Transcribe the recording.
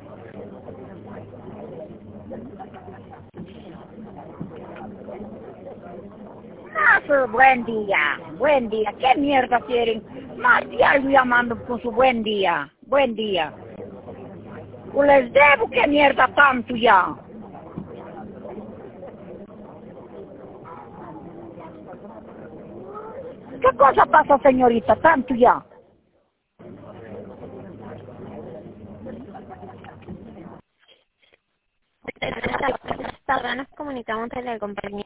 Ah, sir, buen día, buen día. ¿Qué mierda quieren? Más diario llamando con su buen día, buen día. Pues les debo, ¿qué mierda tanto ya? ¿Qué cosa pasa, señorita, tanto ya? Nos comunicamos de la compañía.